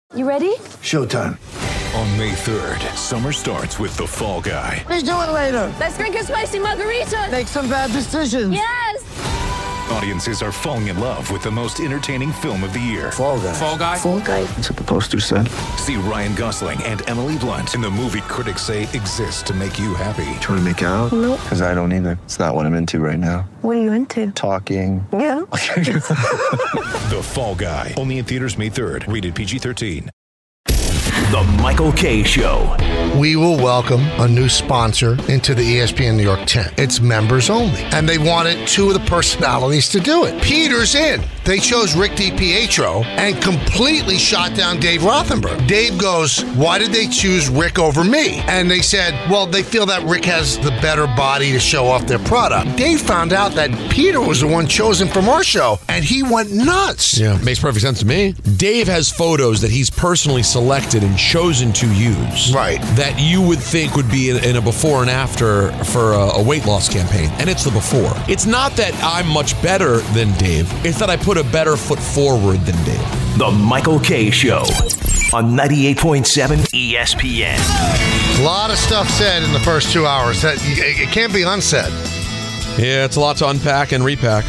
You ready? Showtime. On May 3rd, summer starts with The Fall Guy. Let's do it later. Let's drink a spicy margarita. Make some bad decisions. Yes! Audiences are falling in love with the most entertaining film of the year. Fall Guy. Fall Guy? Fall Guy. That's what the poster said. See Ryan Gosling and Emily Blunt in the movie critics say exists to make you happy. Trying to make it out? Nope. Because I don't either. It's not what I'm into right now. What are you into? Talking. Yeah. The Fall Guy. Only in theaters May 3rd. Rated PG-13. The Michael Kay Show. We will welcome a new sponsor into the ESPN New York 10. It's members only. And they wanted two of the personalities to do it. Peter's in. They chose Rick DiPietro and completely shot down Dave Rothenberg. Dave goes, why did they choose Rick over me? And they said, well, they feel that Rick has the better body to show off their product. Dave found out that Peter was the one chosen from our show, and he went nuts. Yeah, makes perfect sense to me. Dave has photos that he's personally selected and chosen to use. Right. That you would think would be in a before and after for a weight loss campaign. And it's the before. It's not that I'm much better than Dave. It's that I put a better foot forward than Dave. The Michael Kay Show on 98.7 ESPN. A lot of stuff said in the first 2 hours that it can't be unsaid. Yeah, it's a lot to unpack and repack.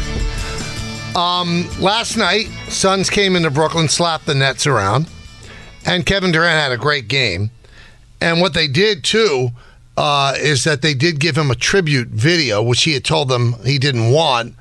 Last night, Suns came into Brooklyn, slapped the Nets around, and Kevin Durant had a great game. And what they did, too, is that they did give him a tribute video, which he had told them he didn't want.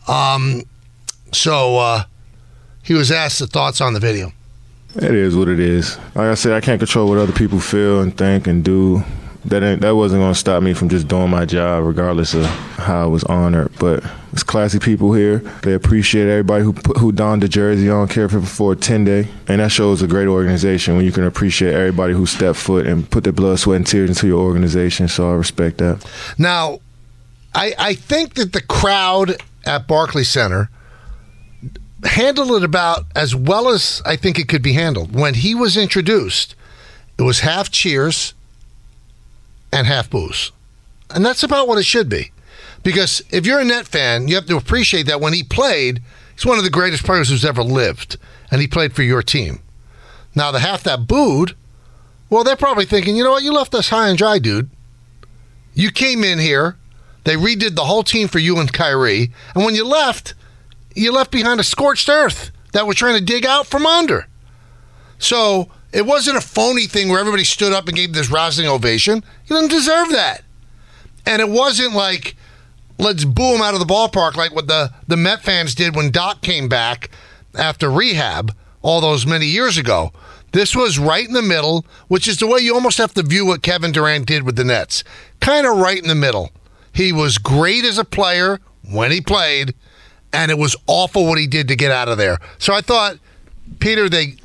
So he was asked the thoughts on the video. It is what it is. Like I said, I can't control what other people feel and think and do. That wasn't going to stop me from just doing my job, regardless of how I was honored. But it's classy people here. They appreciate everybody who donned the jersey on, cared for a 10-day. And that shows a great organization when you can appreciate everybody who stepped foot and put their blood, sweat, and tears into your organization. So I respect that. Now, I think that the crowd at Barclays Center handled it about as well as I think it could be handled. When he was introduced, it was half cheers and half boos. And that's about what it should be. Because if you're a Net fan, you have to appreciate that when he played, he's one of the greatest players who's ever lived. And he played for your team. Now, the half that booed, well, they're probably thinking, you know what, you left us high and dry, dude. You came in here, they redid the whole team for you and Kyrie, and when you left behind a scorched earth that we're trying to dig out from under. So it wasn't a phony thing where everybody stood up and gave this rousing ovation. You didn't deserve that. And it wasn't like, let's boo him out of the ballpark like what the Met fans did when Doc came back after rehab all those many years ago. This was right in the middle, which is the way you almost have to view what Kevin Durant did with the Nets. Kind of right in the middle. He was great as a player when he played, and it was awful what he did to get out of there. So I thought, Peter, they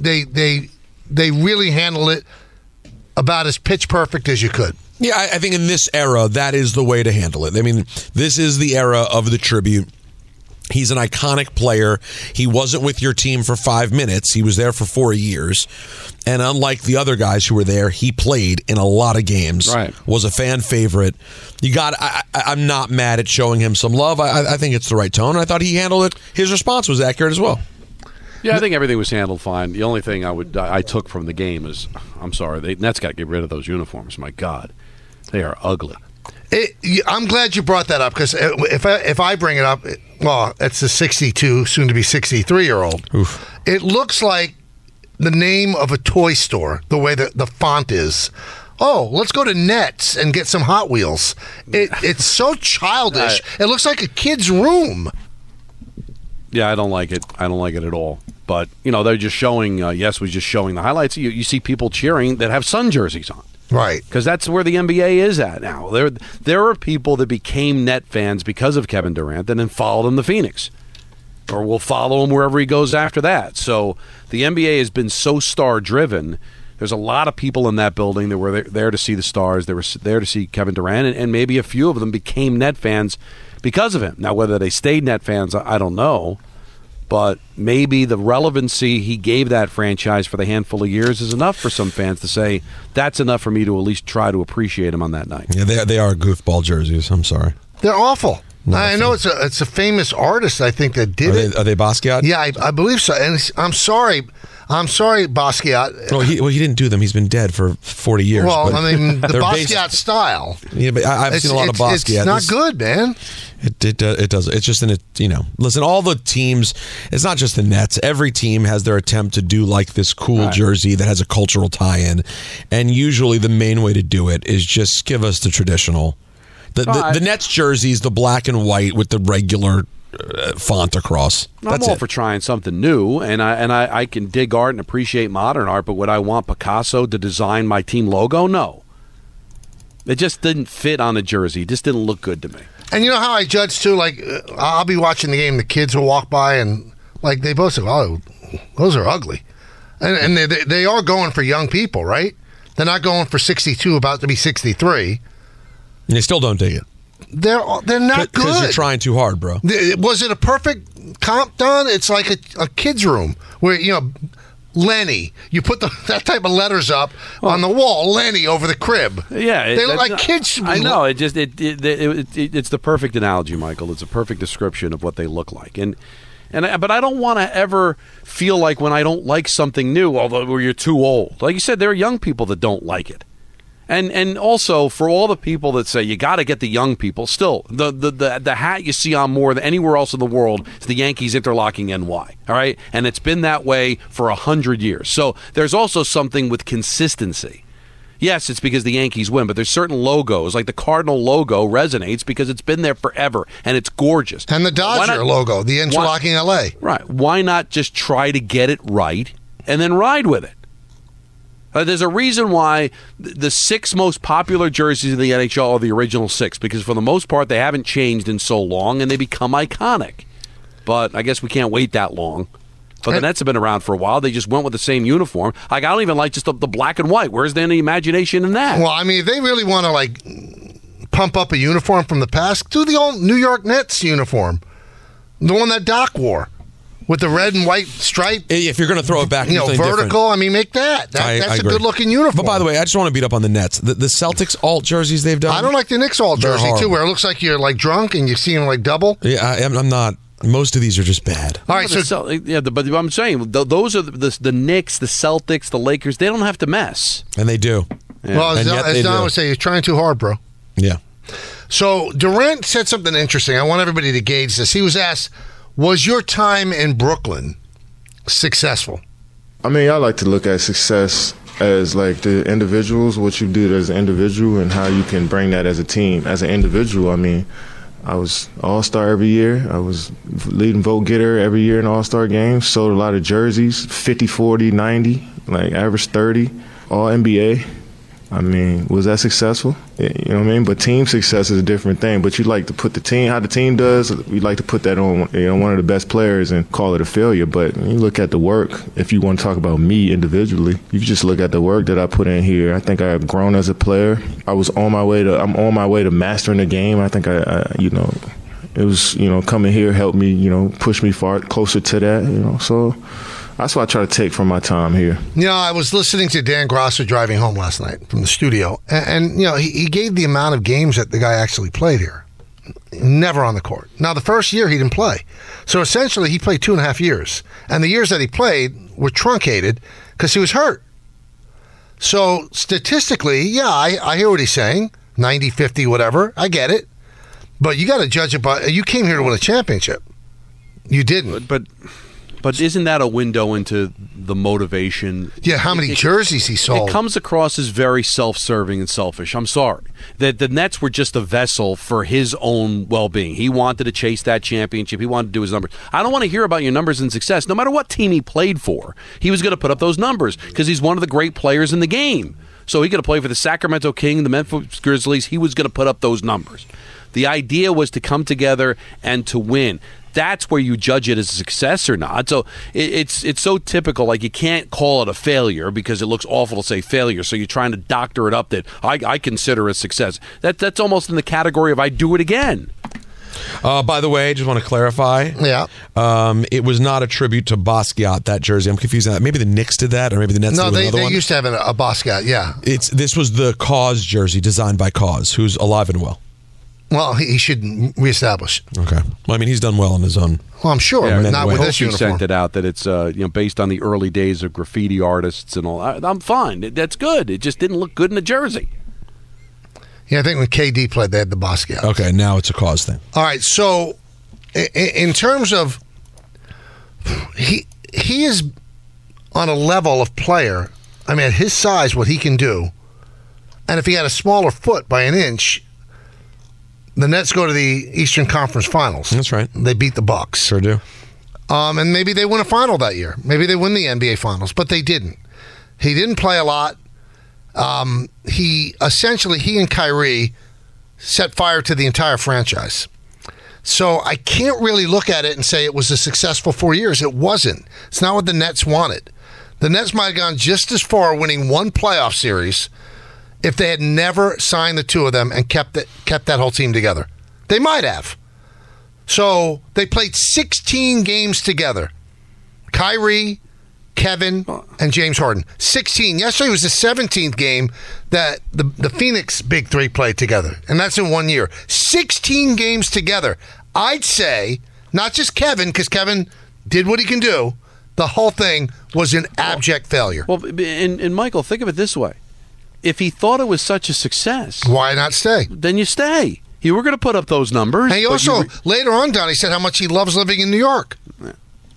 really handled it about as pitch perfect as you could. Yeah, I think in this era, that is the way to handle it. I mean, this is the era of the tribute. He's an iconic player. He wasn't with your team for 5 minutes. He was there for 4 years. And unlike the other guys who were there, he played in a lot of games. Right. Was a fan favorite. I'm not mad at showing him some love. I think it's the right tone. I thought he handled it. His response was accurate as well. Yeah, I think everything was handled fine. The only thing I took from the game is, I'm sorry, the Nets got to get rid of those uniforms. My God, they are ugly. I'm glad you brought that up, because if I bring it up, well, it's a 62, soon to be 63-year-old. It looks like the name of a toy store, the way the font is. Oh, let's go to Nets and get some Hot Wheels. It's so childish. It looks like a kid's room. Yeah, I don't like it. I don't like it at all. But, you know, they're just showing, was just showing the highlights. You see people cheering that have Sun jerseys on. Right. Because that's where the NBA is at now. There are people that became Net fans because of Kevin Durant and then followed him to Phoenix. Or will follow him wherever he goes after that. So the NBA has been so star-driven. There's a lot of people in that building that were there to see the stars. They were there to see Kevin Durant, and maybe a few of them became Net fans because of him. Now, whether they stayed Net fans, I don't know. But maybe the relevancy he gave that franchise for the handful of years is enough for some fans to say, that's enough for me to at least try to appreciate him on that night. Yeah, they are goofball jerseys. I'm sorry. They're awful. I know it's a famous artist, I think, that did it. Are they Basquiat? Yeah, I believe so. And I'm sorry, Basquiat. Well, he didn't do them. He's been dead for 40 years. Well, I mean, the they're Basquiat style. Yeah, but I've seen a lot of Basquiat. It's not good, man. It does. It's just listen, all the teams, it's not just the Nets. Every team has their attempt to do like this cool jersey that has a cultural tie-in. And usually the main way to do it is just give us the traditional. The Nets jersey is the black and white with the regular font across. I'm all for trying something new, and I can dig art and appreciate modern art, but would I want Picasso to design my team logo? No. It just didn't fit on a jersey. It just didn't look good to me. And you know how I judge, too? Like, I'll be watching the game, the kids will walk by, and, like, they both say, oh, those are ugly. And they are going for young people, right? They're not going for 62, about to be 63. And they still don't dig it. They're not good. Because you're trying too hard, bro. Was it a perfect comp done? It's like a kid's room where, Lenny. You put that type of letters up on the wall, Lenny, over the crib. Yeah. They look like kids. I know. It's the perfect analogy, Michael. It's a perfect description of what they look like. But I don't want to ever feel like when I don't like something new, although you're too old. Like you said, there are young people that don't like it. And also, for all the people that say you got to get the young people, still, the hat you see on more than anywhere else in the world is the Yankees interlocking NY, all right? And it's been that way for 100 years. So there's also something with consistency. Yes, it's because the Yankees win, but there's certain logos, like the Cardinal logo resonates because it's been there forever, and it's gorgeous. And the Dodger logo, the interlocking LA. Right. Why not just try to get it right and then ride with it? There's a reason why the 6 most popular jerseys in the NHL are the original 6, because for the most part they haven't changed in so long and they become iconic. But I guess we can't wait that long. But the Nets have been around for a while. They just went with the same uniform. Like, I don't even like just the black and white. Where's there any imagination in that? Well, I mean, if they really want to pump up a uniform from the past, do the old New York Nets uniform, the one that Doc wore. With the red and white stripe. If you're going to throw it back, vertical, different. I mean, make that. That's a good-looking uniform. But by the way, I just want to beat up on the Nets. The Celtics alt jerseys they've done. I don't like the Knicks alt jersey, too, where it looks like you're, like, drunk and you see them, like, double. Yeah, I'm not. Most of these are just bad. All right, but I'm saying, those are the Knicks, the Celtics, the Lakers. They don't have to mess. And they do. Yeah. Well, as Don would say, you're trying too hard, bro. Yeah. So, Durant said something interesting. I want everybody to gauge this. He was asked, was your time in Brooklyn successful? I mean, I like to look at success as like the individuals, what you do as an individual and how you can bring that as a team. As an individual, I mean, I was All-Star every year. I was leading vote getter every year in All-Star games. Sold a lot of jerseys, 50, 40, 90, like average 30, all NBA. I mean, was that successful? You know what I mean? But team success is a different thing. But you like to put the team, how the team does, we like to put that on one of the best players and call it a failure. But when you look at the work, if you want to talk about me individually, you can just look at the work that I put in here. I think I have grown as a player. I'm on my way to mastering the game. I think it was, coming here helped me, push me far closer to that, so that's what I try to take from my time here. I was listening to Dan Grosser driving home last night from the studio, and he gave the amount of games that the guy actually played here. Never on the court. Now, the first year he didn't play. So essentially he played 2.5 years. And the years that he played were truncated because he was hurt. So statistically, I hear what he's saying. 90, 50, whatever. I get it. But you got to judge it by, you came here to win a championship. You didn't. But isn't that a window into the motivation? Yeah, how many jerseys he sold. It comes across as very self-serving and selfish. I'm sorry. The Nets were just a vessel for his own well-being. He wanted to chase that championship. He wanted to do his numbers. I don't want to hear about your numbers and success. No matter what team he played for, he was going to put up those numbers because he's one of the great players in the game. So he could have played for the Sacramento Kings, the Memphis Grizzlies. He was going to put up those numbers. The idea was to come together and to win. That's where you judge it as a success or not. So it's so typical. Like, you can't call it a failure because it looks awful to say failure. So you're trying to doctor it up that I consider a success. That's almost in the category of I do it again. By the way, I just want to clarify. Yeah. It was not a tribute to Basquiat, that jersey. I'm confused on that. Maybe the Knicks did that, or maybe the Nets did another one. No, they used to have a Basquiat, yeah. This was the Cause jersey designed by Cause, who's alive and well. Well, he should reestablish. Okay. Well, I mean, he's done well on his own. Well, I'm sure, but not with this you uniform. sent it out that it's based on the early days of graffiti artists and all. I'm fine. That's good. It just didn't look good in a jersey. Yeah, I think when KD played, they had the Basquiat. Okay, now it's a cause thing. All right, so in terms of he is on a level of player. I mean, at his size, what he can do, and if he had a smaller foot by an inch, the Nets go to the Eastern Conference Finals. That's right. They beat the Bucks. Sure do. And maybe they win a final that year. Maybe they win the NBA Finals, but they didn't. He didn't play a lot. He and Kyrie set fire to the entire franchise. So I can't really look at it and say it was a successful 4 years. It wasn't. It's not what the Nets wanted. The Nets might have gone just as far winning one playoff series if they had never signed the two of them and kept that whole team together. They might have. So they played 16 games together. Kyrie, Kevin, and James Harden. 16. Yesterday was the 17th game that the Phoenix Big Three played together. And that's in 1 year. 16 games together. I'd say, not just Kevin, because Kevin did what he can do. The whole thing was an abject failure. Well, and Michael, think of it this way. If he thought it was such a success, why not stay? Then you stay. You were going to put up those numbers. And he also, later on, Donnie said how much he loves living in New York. Yeah.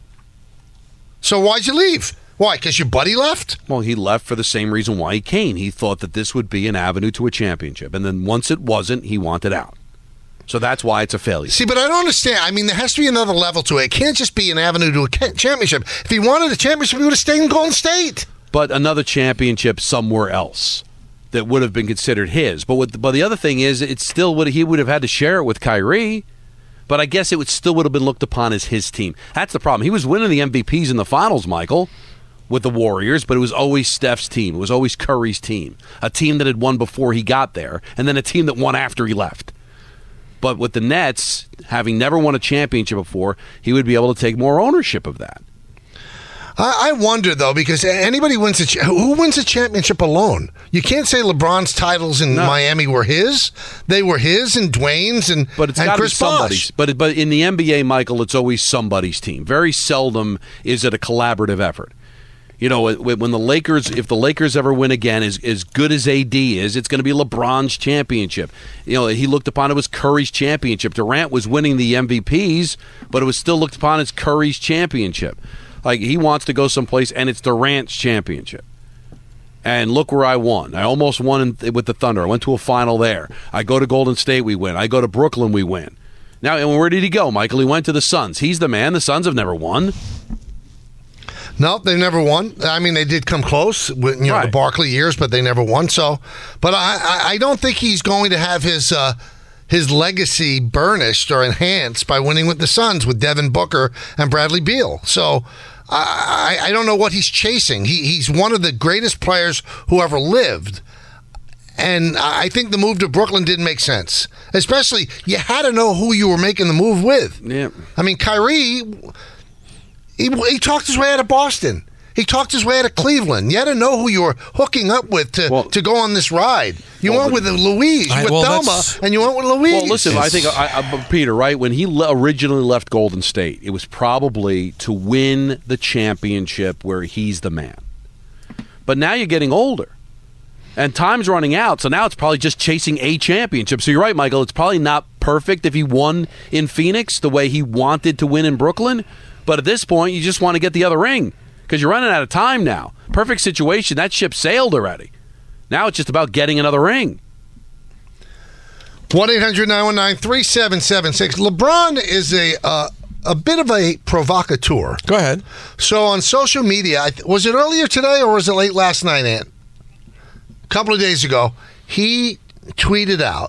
So why'd you leave? Why? Because your buddy left? Well, he left for the same reason why he came. He thought that this would be an avenue to a championship. And then once it wasn't, he wanted out. So that's why it's a failure. See, but I don't understand. I mean, there has to be another level to it. It can't just be an avenue to a championship. If he wanted a championship, he would have stayed in Golden State. But another championship somewhere else that would have been considered his. But the other thing is, it still he would have had to share it with Kyrie. But I guess it still would have been looked upon as his team. That's the problem. He was winning the MVPs in the finals, Michael, with the Warriors, but it was always Steph's team. It was always Curry's team. A team that had won before he got there, and then a team that won after he left. But with the Nets, having never won a championship before, he would be able to take more ownership of that. I wonder, though, because anybody wins who wins a championship alone? You can't say LeBron's titles in Miami were his. They were his and Dwayne's and But it's got to be somebody's. But in the NBA, Michael, it's always somebody's team. Very seldom is it a collaborative effort. You know, when the Lakers, if the Lakers ever win again, as good as AD is, it's going to be LeBron's championship. You know, he looked upon it as Curry's championship. Durant was winning the MVPs, but it was still looked upon as Curry's championship. Like, he wants to go someplace, and it's Durant's championship. And look where I won. I almost won with the Thunder. I went to a final there. I go to Golden State, we win. I go to Brooklyn, we win. Now, and where did he go, Michael? He went to the Suns. He's the man. The Suns have never won. No, they've never won. I mean, they did come close with the Barkley years, but they never won. So, but I don't think he's going to have his legacy burnished or enhanced by winning with the Suns with Devin Booker and Bradley Beal. So, I don't know what he's chasing. He's one of the greatest players who ever lived. And I think the move to Brooklyn didn't make sense. Especially, you had to know who you were making the move with. Yeah. I mean, Kyrie, he talked his way out of Boston. He talked his way out of Cleveland. You had to know who you were hooking up with to go on this ride. You went with Louise, with Thelma, and you went with Louise. Well, listen, I think, Peter, right, when he originally left Golden State, it was probably to win the championship where he's the man. But now you're getting older, and time's running out, so now it's probably just chasing a championship. So you're right, Michael, it's probably not perfect if he won in Phoenix the way he wanted to win in Brooklyn, but at this point, you just want to get the other ring. Because you're running out of time now. Perfect situation. That ship sailed already. Now it's just about getting another ring. 1-800-919-3776. LeBron is a bit of a provocateur. Go ahead. So on social media, was it earlier today or was it late last night, Ant? A couple of days ago, he tweeted out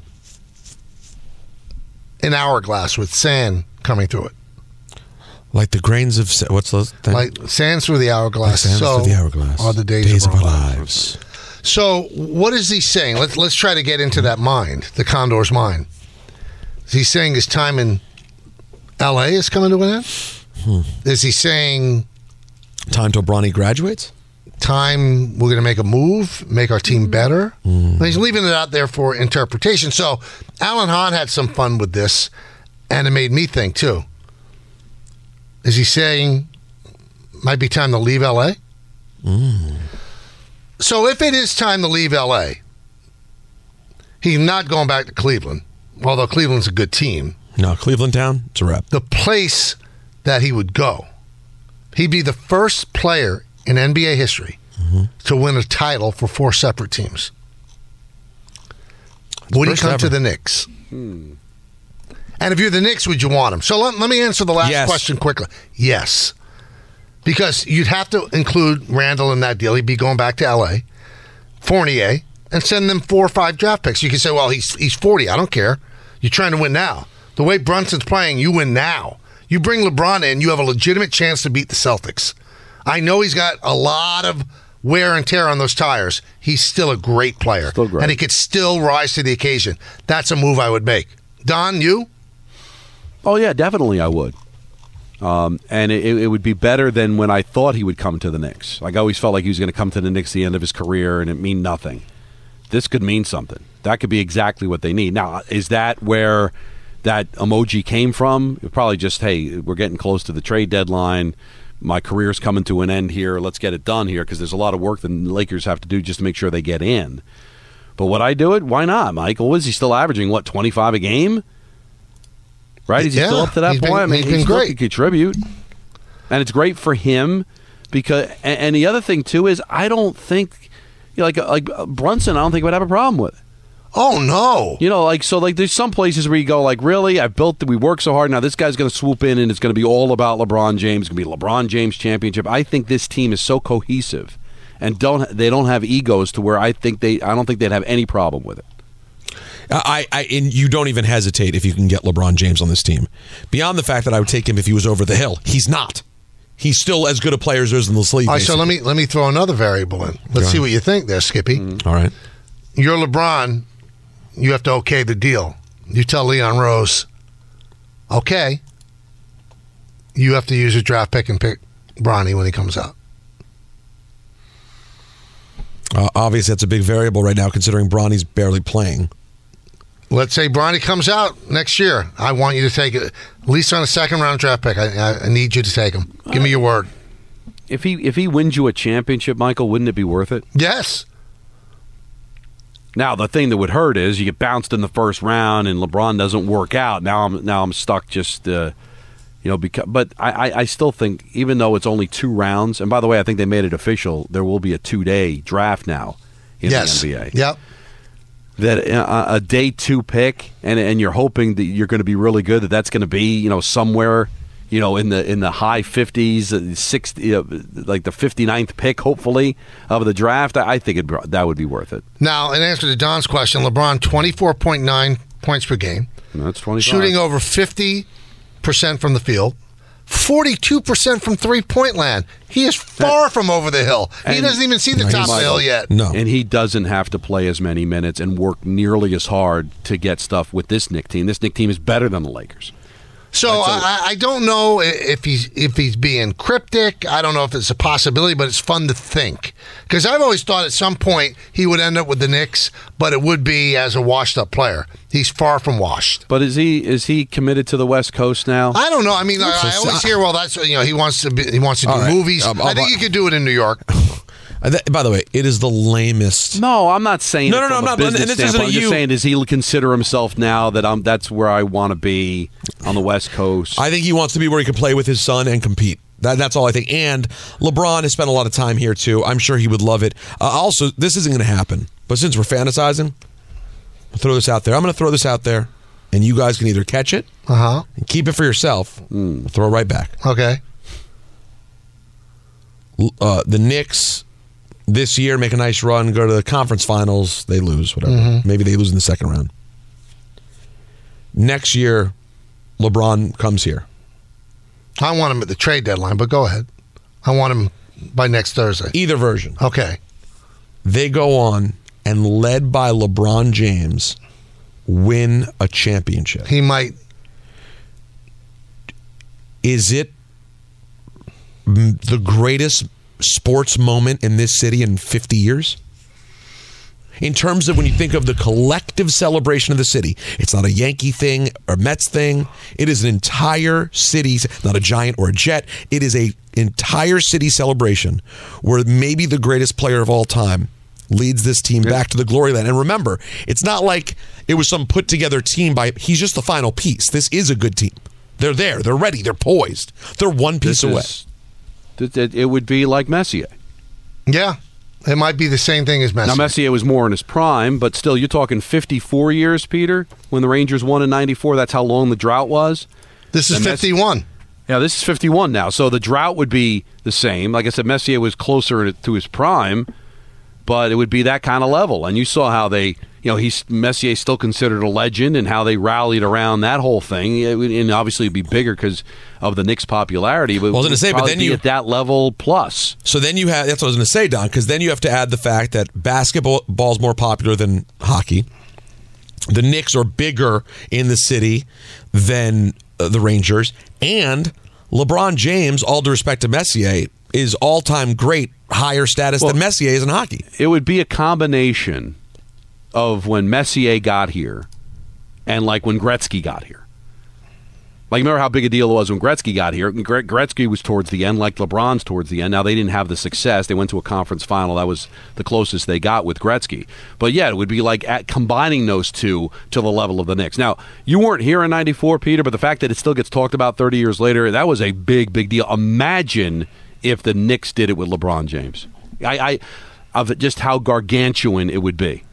an hourglass with sand coming through it. Like the grains of what's those things? Like sands through the hourglass. Like sands through the hourglass. Are the days of our lives. So what is he saying? Let's try to get into that mind, the Condor's mind. Is he saying his time in L.A. is coming to an end? Is he saying time till Bronny graduates? time we're going to make a move, make our team better? He's leaving it out there for interpretation. So Alan Hahn had some fun with this, and it made me think too. Is he saying might be time to leave L.A.? So if it is time to leave L.A., he's not going back to Cleveland, although Cleveland's a good team. No, Cleveland Town, it's a wrap. The place that he would go, he'd be the first player in NBA history to win a title for 4 separate teams. Would he come to the Knicks? And if you're the Knicks, would you want him? So let me answer the last question quickly. Yes. Because you'd have to include Randall in that deal. He'd be going back to L.A., Fournier, and send them 4 or 5 draft picks. You can say, well, he's 40. I don't care. You're trying to win now. The way Brunson's playing, you win now. You bring LeBron in, you have a legitimate chance to beat the Celtics. I know he's got a lot of wear and tear on those tires. He's still a great player. Still great. And he could still rise to the occasion. That's a move I would make. Don, you? Oh, yeah, definitely I would. And it would be better than when I thought he would come to the Knicks. Like, I always felt like he was going to come to the Knicks at the end of his career and it mean nothing. This could mean something. That could be exactly what they need. Now, is that where that emoji came from? Probably just, hey, we're getting close to the trade deadline. My career's coming to an end here. Let's get it done here because there's a lot of work the Lakers have to do just to make sure they get in. But would I do it? Why not, Michael? Was he still averaging, 25 a game? Right? Is he still up to that point? He's been great. He contribute. And it's great for him because, and the other thing, too, is I don't think, like Brunson, I don't think would have a problem with it. Oh, no. There's some places where you go, really, we work so hard. Now this guy's going to swoop in and it's going to be all about LeBron James. It's going to be LeBron James championship. I think this team is so cohesive and they don't have egos to where I don't think they'd have any problem with it. And you don't even hesitate if you can get LeBron James on this team. Beyond the fact that I would take him if he was over the hill, he's not. He's still as good a player as there is in the league. All right, so let me throw another variable in. Let's see what you think there, Skippy. All right. You're LeBron. You have to okay the deal. You tell Leon Rose, okay, you have to use your draft pick and pick Bronny when he comes out. Obviously, that's a big variable right now considering Bronny's barely playing. Let's say Bronny comes out next year. I want you to take it, at least on a second-round draft pick. I need you to take him. Give me your word. If he wins you a championship, Michael, wouldn't it be worth it? Yes. Now, the thing that would hurt is you get bounced in the first round and LeBron doesn't work out. Now I'm stuck just, because. But I still think, even though it's only 2 rounds, and by the way, I think they made it official, there will be a 2-day draft now in the NBA. Yep. That a day 2 pick, and you're hoping that you're going to be really good. That's going to be somewhere in the high 50s, 60, like the 59th pick, hopefully of the draft. I think that would be worth it. Now, in answer to Don's question, LeBron 24.9 points per game. That's 25. Shooting over 50% from the field. 42% from three-point land. He is far from over the hill. He doesn't even see the top of the hill yet. No. And he doesn't have to play as many minutes and work nearly as hard to get stuff with this Knicks team. This Knicks team is better than the Lakers. So I don't know if he's being cryptic. I don't know if it's a possibility, but it's fun to think. Because I've always thought at some point he would end up with the Knicks, but it would be as a washed-up player. He's far from washed. But is he committed to the West Coast now? I don't know. I mean, I always hear, that's he wants to do movies. I think he could do it in New York. By the way, it is the lamest. No, I'm not saying No, it from I'm a not. business And this standpoint. isn't I'm just you. saying, does he consider himself now that that's where I want to be on the West Coast? I think he wants to be where he can play with his son and compete. That's all I think. And LeBron has spent a lot of time here, too. I'm sure he would love it. Also, this isn't going to happen. But since we're fantasizing, I'll throw this out there. I'm going to throw this out there, and you guys can either catch it and keep it for yourself or throw it right back. Okay. The Knicks this year make a nice run, go to the conference finals, they lose, whatever. Maybe they lose in the second round. Next year, LeBron comes here. I want him at the trade deadline, but go ahead. I want him by next Thursday. Either version. Okay. They go on and, led by LeBron James, win a championship. He might. Is it the greatest sports moment in this city in 50 years? In terms of when you think of the collective celebration of the city, it's not a Yankee thing or Mets thing. It is an entire city, not a Giant or a Jet. It is a entire city celebration where maybe the greatest player of all time leads this team back to the glory land. And remember, it's not like it was some put together team he's just the final piece. This is a good team. They're there. They're ready. They're poised. They're one piece away. It would be like Messier. Yeah. It might be the same thing as Messier. Now, Messier was more in his prime, but still, you're talking 54 years, Peter, when the Rangers won in 94. That's how long the drought was. This is 51. Yeah, this is 51 now. So the drought would be the same. Like I said, Messier was closer to his prime, but it would be that kind of level. And you saw how they, Messier's still considered a legend and how they rallied around that whole thing. And obviously it'd be bigger because of the Knicks' popularity. But then you at that level plus. So then you have, that's what I was going to say, Don, because then you have to add the fact that basketball is more popular than hockey. The Knicks are bigger in the city than the Rangers. And LeBron James, all due respect to Messier, is all-time great, higher status than Messier is in hockey. It would be a combination of when Messier got here and like when Gretzky got here. Like, remember how big a deal it was when Gretzky got here? Gretzky was towards the end, like LeBron's towards the end. Now, they didn't have the success. They went to a conference final. That was the closest they got with Gretzky. But, yeah, it would be like combining those two to the level of the Knicks. Now, you weren't here in 94, Peter, but the fact that it still gets talked about 30 years later, that was a big, big deal. Imagine if the Knicks did it with LeBron James. Of just how gargantuan it would be.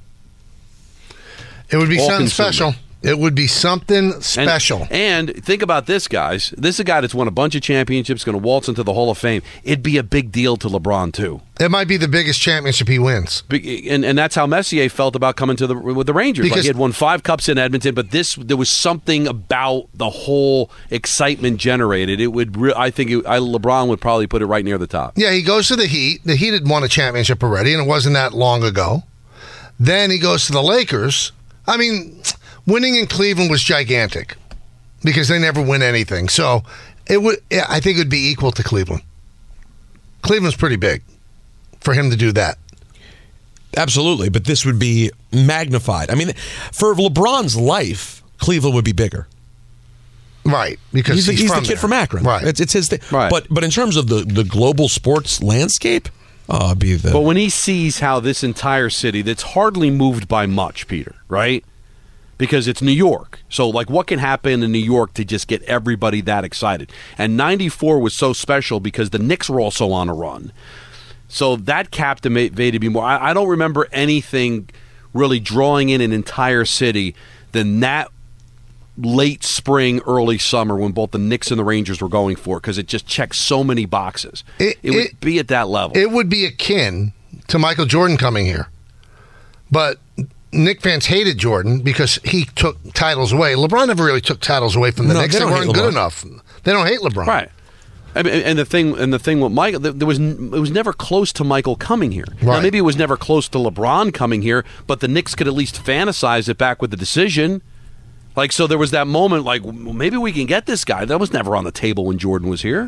It would be something special. It would be something special. And think about this, guys. This is a guy that's won a bunch of championships, going to waltz into the Hall of Fame. It'd be a big deal to LeBron, too. It might be the biggest championship he wins. And that's how Messier felt about coming to with the Rangers. Like, he had won 5 cups in Edmonton, but there was something about the whole excitement generated. It would, LeBron would probably put it right near the top. Yeah, he goes to the Heat. The Heat had won a championship already, and it wasn't that long ago. Then he goes to the Lakers. I mean, winning in Cleveland was gigantic because they never win anything. So I think it would be equal to Cleveland. Cleveland's pretty big for him to do that. Absolutely, but this would be magnified. I mean, for LeBron's life, Cleveland would be bigger. Right, because he's the kid from Akron. Right. It's his thing. Right. But in terms of the global sports landscape, But when he sees how this entire city that's hardly moved by much, Peter, right? Because it's New York. So, like, what can happen in New York to just get everybody that excited? And 94 was so special because the Knicks were also on a run. So that captivated me more. I don't remember anything really drawing in an entire city than that late spring, early summer when both the Knicks and the Rangers were going for it, because it just checked so many boxes. It would be at that level. It would be akin to Michael Jordan coming here. But Knicks fans hated Jordan because he took titles away. LeBron never really took titles away from the Knicks. They weren't good enough. They don't hate LeBron. Right. And the thing with Michael, it was never close to Michael coming here. Right. Now, maybe it was never close to LeBron coming here, but the Knicks could at least fantasize it back with the decision. Like, so there was that moment, like, maybe we can get this guy. That was never on the table when Jordan was here.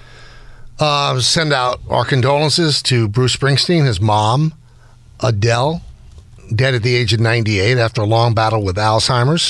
Send out our condolences to Bruce Springsteen, his mom, Adele, dead at the age of 98 after a long battle with Alzheimer's.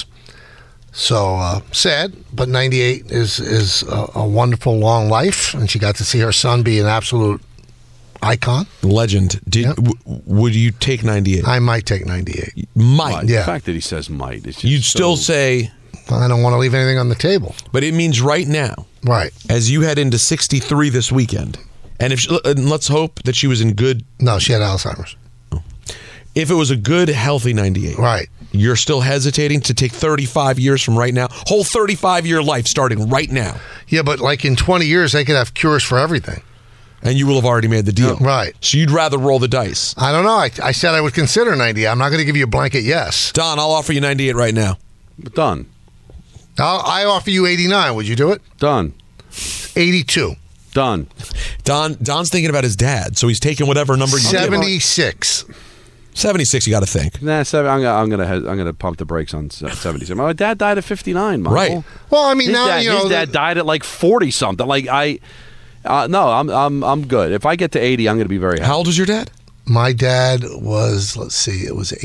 So sad, but 98 is a wonderful long life, and she got to see her son be an absolute icon. Legend. Would you take 98? I might take 98. Might. Yeah. The fact that he says might. You'd still say... I don't want to leave anything on the table. But it means right now. Right. As you head into 63 this weekend, and let's hope that she was in good... No, she had Alzheimer's. If it was a good, healthy 98. Right. You're still hesitating to take 35 years from right now? Whole 35-year life starting right now. Yeah, but like in 20 years, they could have cures for everything. And you will have already made the deal. Right. So you'd rather roll the dice. I don't know. I said I would consider 90. I'm not going to give you a blanket yes. Don, I'll offer you 98 right now. Done. I offer you 89. Would you do it? Done. 82. Done. Don's thinking about his dad, so he's taking whatever number you 76. 76, you got to think. Nah, I'm gonna pump the brakes on 76. My dad died at 59, Michael. Right. Well, I mean, his dad died at like 40 something. Like No, I'm good. If I get to 80, I'm going to be very happy. How old was your dad? My dad was, let's see, it was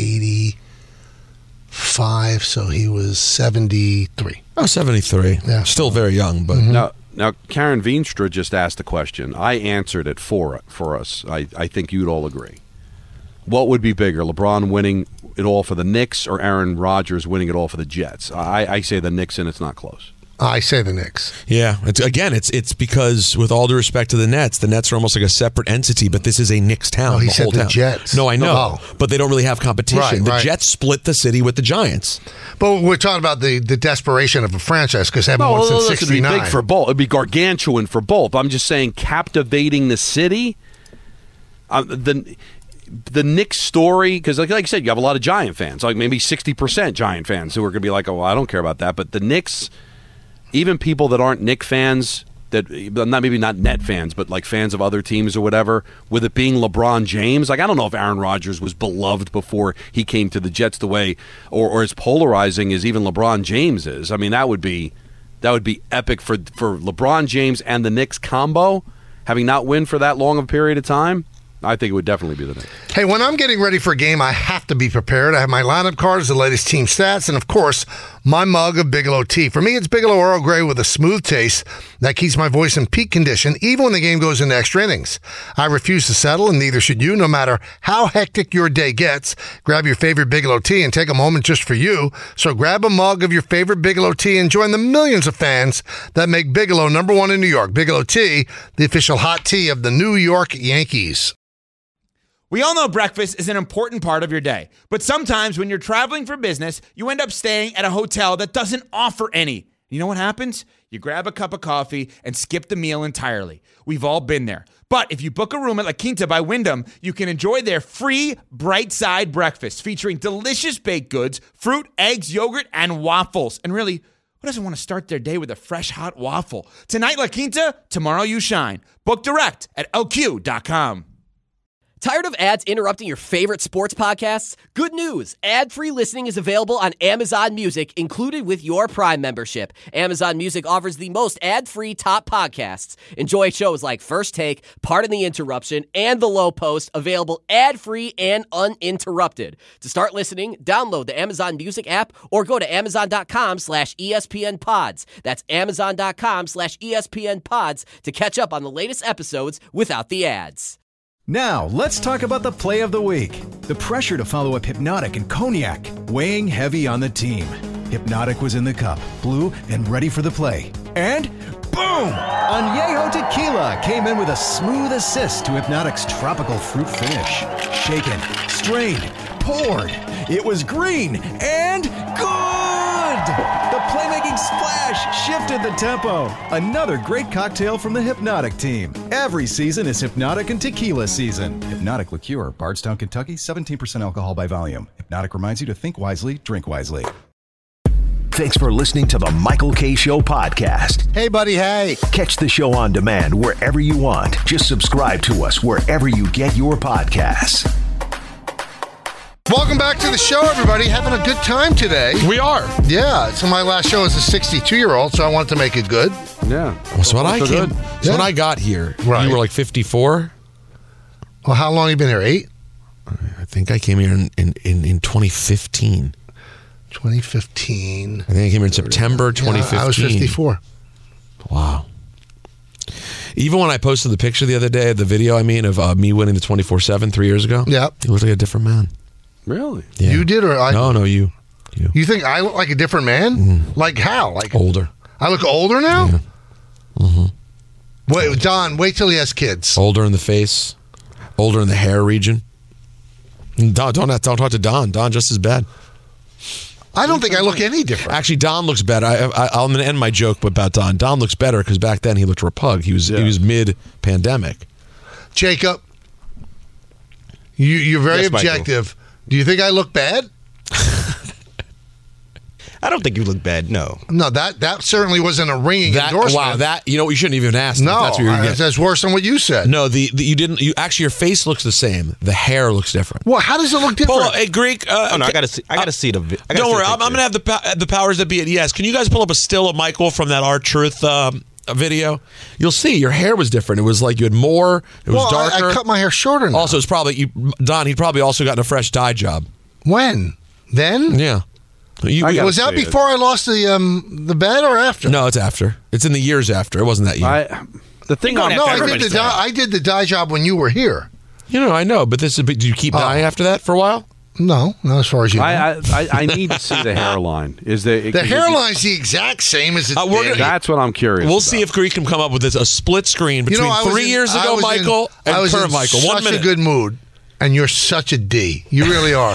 85, so he was 73. Oh, 73. Yeah. Still very young, but Now, Karen Veenstra just asked a question. I answered it for us. I think you'd all agree. What would be bigger, LeBron winning it all for the Knicks or Aaron Rodgers winning it all for the Jets? I say the Knicks, and it's not close. I say the Knicks. yeah. It's because, with all due respect to the Nets are almost like a separate entity, but this is a Knicks town. No, he the said whole the town. Jets. No, I know, Oh. but they don't really have competition. Right. The Jets split the city with the Giants. But we're talking about the desperation of a franchise because they haven't won since It'd be 69. big for both. It'd be gargantuan for both. I'm just saying, captivating the city. The Knicks story, because like I said, you have a lot of Giant fans, like maybe 60% Giant fans who are going to be like, oh, well, I don't care about that. But the Knicks, even people that aren't Knicks fans, maybe not net fans, but like fans of other teams or whatever, with it being LeBron James, like I don't know if Aaron Rodgers was beloved before he came to the Jets the way, or as polarizing as even LeBron James is. I mean, that would be epic for LeBron James and the Knicks combo, having not win for that long of a period of time. I think it would definitely be the Knicks. Hey, when I'm getting ready for a game, I have to be prepared. I have my lineup cards, the latest team stats, and of course, my mug of Bigelow tea. For me, it's Bigelow Earl Grey with a smooth taste that keeps my voice in peak condition, even when the game goes into extra innings. I refuse to settle, and neither should you, no matter how hectic your day gets. Grab your favorite Bigelow tea and take a moment just for you. So grab a mug of your favorite Bigelow tea and join the millions of fans that make Bigelow #1 in New York. Bigelow tea, the official hot tea of the New York Yankees. We all know breakfast is an important part of your day, but sometimes when you're traveling for business, you end up staying at a hotel that doesn't offer any. You know what happens? You grab a cup of coffee and skip the meal entirely. We've all been there. But if you book a room at La Quinta by Wyndham, you can enjoy their free Bright Side breakfast featuring delicious baked goods, fruit, eggs, yogurt, and waffles. And really, who doesn't want to start their day with a fresh, hot waffle? Tonight, La Quinta, tomorrow you shine. Book direct at lq.com. Tired of ads interrupting your favorite sports podcasts? Good news! Ad-free listening is available on Amazon Music, included with your Prime membership. Amazon Music offers the most ad-free top podcasts. Enjoy shows like First Take, Pardon the Interruption, and The Low Post, available ad-free and uninterrupted. To start listening, download the Amazon Music app or go to amazon.com/ESPNpods. That's amazon.com/ESPNpods to catch up on the latest episodes without the ads. Now, let's talk about the play of the week. The pressure to follow up Hypnotic and Cognac, weighing heavy on the team. Hypnotic was in the cup, blue, and ready for the play. And boom! Añejo Tequila came in with a smooth assist to Hypnotic's tropical fruit finish. Shaken, strained, poured. It was green and good! The playmaking splash shifted the tempo. Another great cocktail from the Hypnotic team. Every season is Hypnotic and Tequila season. Hypnotic Liqueur, Bardstown, Kentucky, 17% alcohol by volume. Hypnotic reminds you to think wisely, drink wisely. Thanks for listening to the Michael K. Show podcast. Hey, buddy, hey. Catch the show on demand wherever you want. Just subscribe to us wherever you get your podcasts. Welcome back to the show, everybody. Having a good time today. We are. Yeah. So my last show as a 62-year-old, so I wanted to make it good. Yeah. Well, so when I got here, Right. you were like 54. Well, how long have you been here? 8? I think I came here in 2015. 2015. I think I came here in September 2015. Yeah, I was 54. Wow. Even when I posted the picture the other day, the video, of me winning the 24/7 3 years ago. Yeah. You look like a different man. Really? Yeah. You did, or I? No, you. You think I look like a different man? Mm-hmm. Like how? Like older. I look older now? Yeah. Mm-hmm. Wait, Don, wait till he has kids. Older in the face. Older in the hair region. Don, don't talk to Don. Don just as bad. I don't think I look any different. Actually, Don looks better. I'm going to end my joke about Don. Don looks better because back then he looked repug. He was mid-pandemic. Jacob, you're very Yes, Michael. objective. Do you think I look bad? I don't think you look bad, no. No, that certainly wasn't a ringing endorsement. Wow, you shouldn't even ask. No, that's what you're getting. that's worse than what you said. No, you didn't. You actually, your face looks the same. The hair looks different. Well, how does it look different? Pull, hey, Greek. Oh no, I gotta see. I gotta see the. Don't worry, I'm gonna have the powers that be at ES. Can you guys pull up a still of Michael from that R Truth video, you'll see your hair was different. It was like you had more. It was darker. I cut my hair shorter now. Also, it's probably Don. He'd probably also gotten a fresh dye job. When? Then? Yeah. Was that before I lost the bed or after? No, it's after. It's in the years after. It wasn't that year. I did the dye job when you were here. I know, but did you keep dyeing after that for a while? No, not as far as you know. I need to see the hairline. The hairline's the exact same as it's been. That's what I'm curious We'll about. see if Greek can come up with this, a split screen between 3 years ago, Michael, and current Michael. 1 minute. I was in such a good mood, and you're such a D. You really are.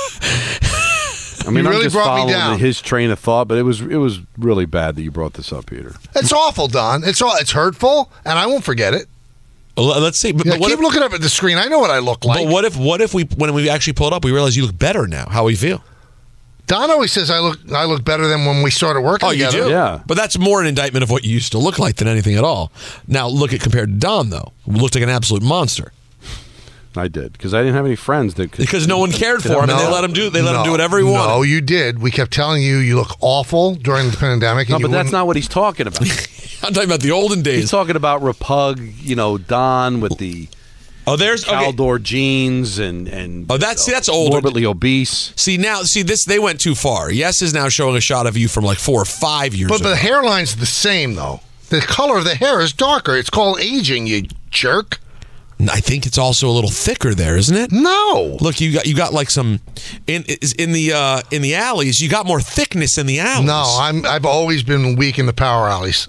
I mean, you really I'm just brought me following down. his train of thought, but it was really bad that you brought this up, Peter. It's awful, Don. It's hurtful, and I won't forget it. Let's see. But keep looking up at the screen. I know what I look like. But what if when we actually pulled up, we realized you look better now? How we feel? Don always says I look better than when we started working together. You do? Yeah. But that's more an indictment of what you used to look like than anything at all. Now look at compared to Don though, who looked like an absolute monster. I did because I didn't have any friends because no one cared for him and they let him do whatever he wanted. No, you did. We kept telling you look awful during the pandemic. No, but that's not what he's talking about. I'm talking about the olden days. He's talking about Repug, Don with the Caldor jeans and that's older. Morbidly obese. See this they went too far. Yes is now showing a shot of you from like 4 or 5 years ago. But the hairline's the same though. The color of the hair is darker. It's called aging, you jerk. I think it's also a little thicker there, isn't it? No. Look, you got like some in the alleys. You got more thickness in the alleys. No, I've always been weak in the power alleys.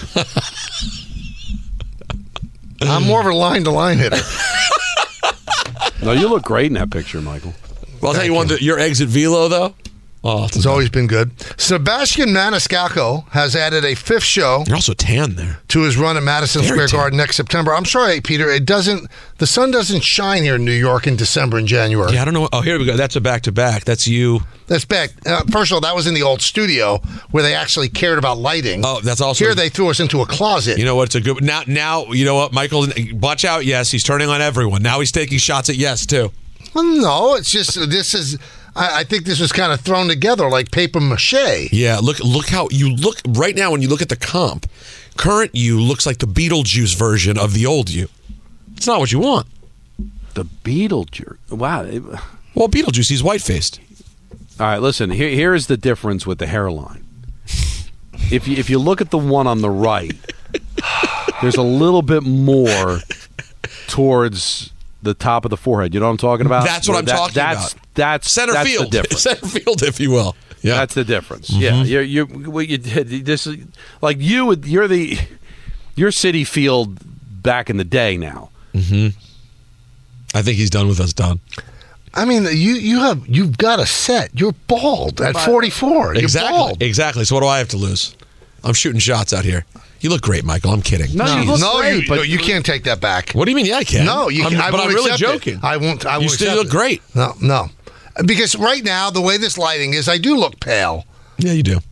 I'm more of a line-to-line hitter. No, you look great in that picture, Michael. Well, I'll tell you one. Your exit velo though. Oh, it's always been good. Sebastian Maniscalco has added a 5th show. You're also tan there. To his run at Madison Square Garden next September. I'm sorry, Peter. The sun doesn't shine here in New York in December and January. Yeah, I don't know. Oh, here we go. That's a back-to-back. That's you. That's back. First of all, that was in the old studio where they actually cared about lighting. Oh, that's also here. They threw us into a closet. You know what? It's a good now. You know what, Michael? Watch out. Yes, he's turning on everyone. Now he's taking shots at Yes too. Well, no, it's just this is. I think this was kind of thrown together like paper mache. Yeah, look how you look right now when you look at the comp. Current you looks like the Beetlejuice version of the old you. It's not what you want. The Beetlejuice. Wow. Well, Beetlejuice, he's white-faced. All right, listen, here is the difference with the hairline. If you look at the one on the right, there's a little bit more towards the top of the forehead. You know what I'm talking about? That's what I'm talking about. That's center field. The difference. Center field, if you will. Yeah, that's the difference. Mm-hmm. Yeah, what you did. This is like you're Citi Field back in the day now. Mm-hmm. I think he's done with us, Don. I mean, you've got a set. You're bald at 44. Exactly. You're bald. Exactly. So what do I have to lose? I'm shooting shots out here. You look great, Michael. I'm kidding. No, you can't take that back. What do you mean? Yeah, I can. No, you can. But I'm really joking. I won't. You still look great. No, because right now the way this lighting is, I do look pale. Yeah, you do.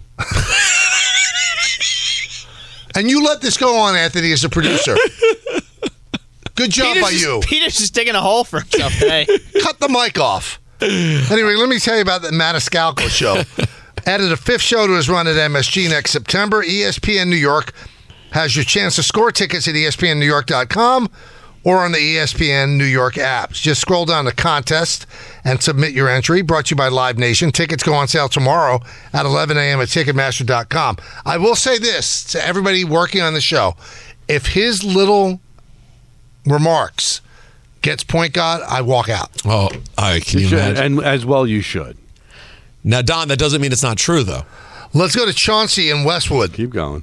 And you let this go on, Anthony, as a producer. Good job by you. Peter's just digging a hole for himself today. Cut the mic off. Anyway, let me tell you about the Maniscalco show. Added a 5th show to his run at MSG next September. ESPN New York has your chance to score tickets at ESPNNewYork.com or on the ESPN New York apps. Just scroll down to contest and submit your entry. Brought to you by Live Nation. Tickets go on sale tomorrow at 11 a.m. at Ticketmaster.com. I will say this to everybody working on the show. If his little remarks gets point God, I walk out. Oh, can you imagine? And as well you should. Now, Don, that doesn't mean it's not true, though. Let's go to Chauncey in Westwood. Keep going.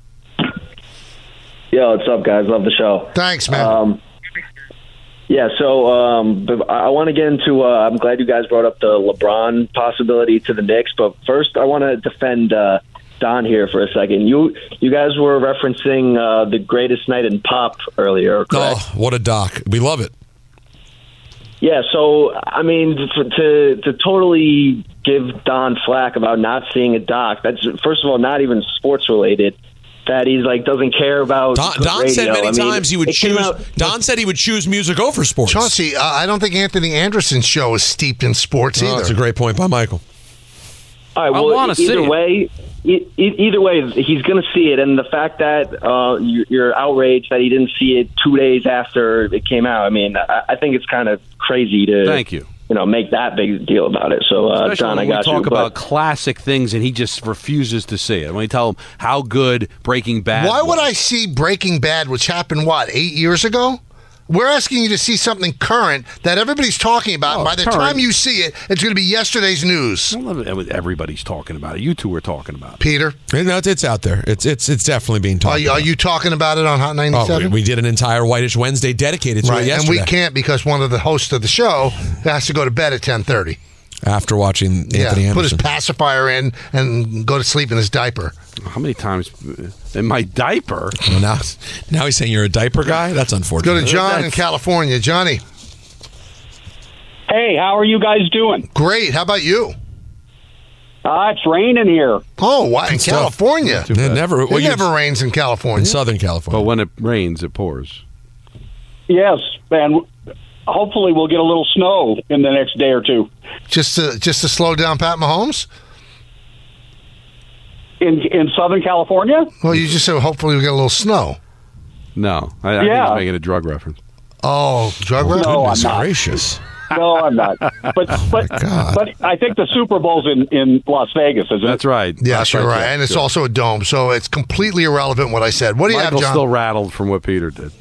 Yo, what's up, guys? Love the show. Thanks, man. So I want to get into I'm glad you guys brought up the LeBron possibility to the Knicks, but first I want to defend Don here for a second. You guys were referencing the greatest night in pop earlier, correct? Oh, what a doc. We love it. Yeah, so, I mean, to totally give Don flack about not seeing a doc, that's, first of all, not even sports-related, that he's, doesn't care about Don radio. said many times he would choose... Don said he would choose music over sports. Chauncey, I don't think Anthony Anderson's show is steeped in sports either. That's a great point by Michael. All right, well, either way, either way, he's going to see it. And the fact that you're outraged that he didn't see it 2 days after it came out, I mean, I think it's kind of crazy to Thank you. Make that big deal about it. So, John, I got you. We talk about classic things, and he just refuses to see it. When we tell him how good Breaking Bad Why was. would I see Breaking Bad, which happened, 8 years ago? We're asking you to see something current that everybody's talking about. And by the time you see it, it's going to be yesterday's news. Everybody's talking about it. You two were talking about it. Peter? No, it's out there. It's definitely being talked about. Are you talking about it on Hot 97? Oh, we did an entire Whitish Wednesday dedicated to it yesterday. And we can't because one of the hosts of the show has to go to bed at 10:30. After watching Anthony Anderson. Put his pacifier in and go to sleep in his diaper. How many times in my diaper? Well, now he's saying you're a diaper guy? That's unfortunate. Go to John in California. Johnny. Hey, how are you guys doing? Great. How about you? It's raining here. Oh, wow. In California? It never rains in California. In Southern California. But when it rains, it pours. Yes, and hopefully we'll get a little snow in the next day or two. Just to slow down Pat Mahomes? In Southern California? Well, you just said hopefully we'll get a little snow. No, I think he's making a drug reference. Oh, drug reference? No, Goodness I'm not. gracious. No, I'm not. But I think the Super Bowl's in Las Vegas, isn't it? That's right. Yes, you're right. And it's also a dome, so it's completely irrelevant what I said. What do you have, John? Still rattled from what Peter did.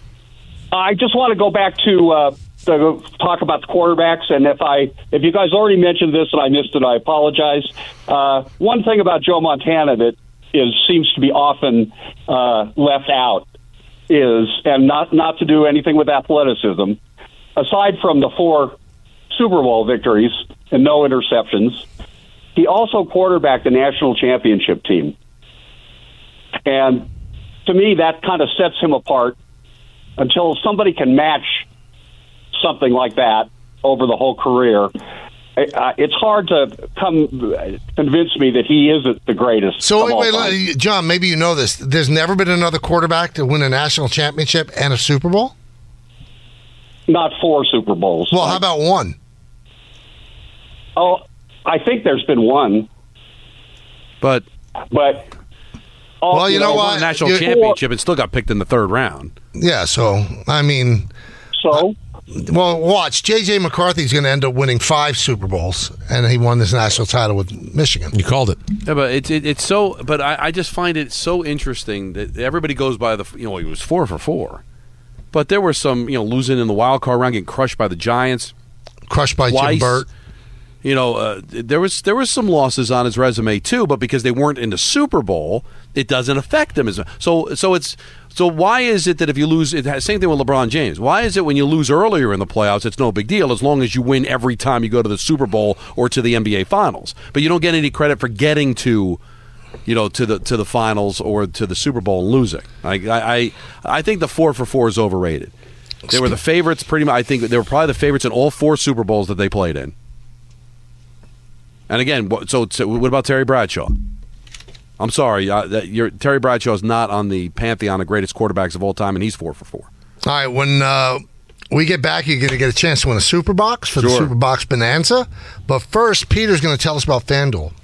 I just want to go back to talk about the quarterbacks, and if you guys already mentioned this and I missed it, I apologize. One thing about Joe Montana that seems to be often left out is, and not to do anything with athleticism, aside from the 4 Super Bowl victories and no interceptions, he also quarterbacked the national championship team. And to me, that kind of sets him apart. Until somebody can match something like that over the whole career, it's hard to convince me that he isn't the greatest. So wait, John, maybe you know this. There's never been another quarterback to win a national championship and a Super Bowl? Not 4 Super Bowls. Well, how about 1? Oh, I think there's been 1. But well, you know what? A national championship and still got picked in the 3rd round. Yeah, so, I mean... So? Well, watch. J.J. McCarthy's going to end up winning 5 Super Bowls, and he won this national title with Michigan. You called it. Yeah, but it's so... But I just find it so interesting that everybody goes by the... he was 4 for 4. But there were some, losing in the wild card round, getting crushed by the Giants. Crushed by twice. Jim Burt. There was some losses on his resume too, but because they weren't in the Super Bowl, it doesn't affect him as much. So why is it that if you lose, same thing with LeBron James? Why is it when you lose earlier in the playoffs, it's no big deal as long as you win every time you go to the Super Bowl or to the NBA Finals, but you don't get any credit for getting to the finals or to the Super Bowl and losing? I think the 4 for 4 is overrated. They were the favorites pretty much. I think they were probably the favorites in all 4 Super Bowls that they played in. And again, so what about Terry Bradshaw? I'm sorry, Terry Bradshaw is not on the pantheon of greatest quarterbacks of all time, and he's 4 for 4. All right, when we get back, you're going to get a chance to win a Super Box for the Super Box Bonanza. But first, Peter's going to tell us about FanDuel.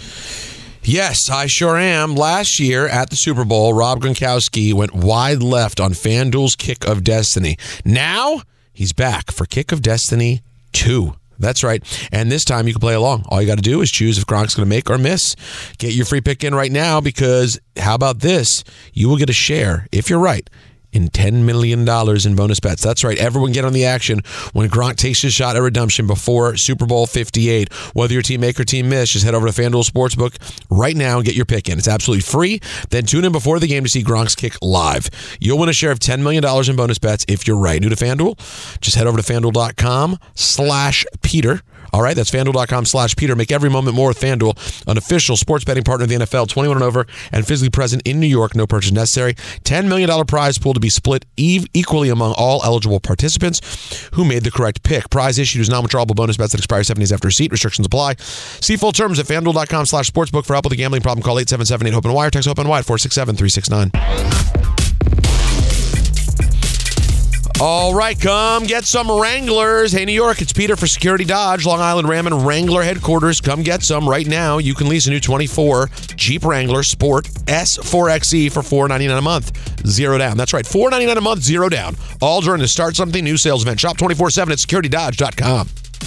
Yes, I sure am. Last year at the Super Bowl, Rob Gronkowski went wide left on FanDuel's Kick of Destiny. Now, he's back for Kick of Destiny 2. That's right. And this time you can play along. All you got to do is choose if Gronk's going to make or miss. Get your free pick in right now because how about this? You will get a share, if you're right, in $10 million in bonus bets. That's right. Everyone get on the action when Gronk takes his shot at redemption before Super Bowl 58. Whether your team make or team miss, just head over to FanDuel Sportsbook right now and get your pick in. It's absolutely free. Then tune in before the game to see Gronk's kick live. You'll win a share of $10 million in bonus bets if you're right. New to FanDuel? Just head over to FanDuel.com/Peter. All right, that's FanDuel.com/Peter. Make every moment more with FanDuel, an official sports betting partner of the NFL, 21 and over, and physically present in New York. No purchase necessary. $10 million prize pool to be split equally among all eligible participants who made the correct pick. Prize issued is non-withdrawable bonus bets that expire 7 days after receipt. Restrictions apply. See full terms at FanDuel.com/sportsbook. For help with a gambling problem, call 877-8-HOPE-NY or text HOPE-NY at 467-369. All right, come get some Wranglers. Hey, New York, it's Peter for Security Dodge, Long Island Ram and Wrangler headquarters. Come get some right now. You can lease a new 24 Jeep Wrangler Sport S4XE for $499 a month. 0 down. That's right, $499 a month, 0 down. All during the Start Something New sales event. Shop 24/7 at securitydodge.com.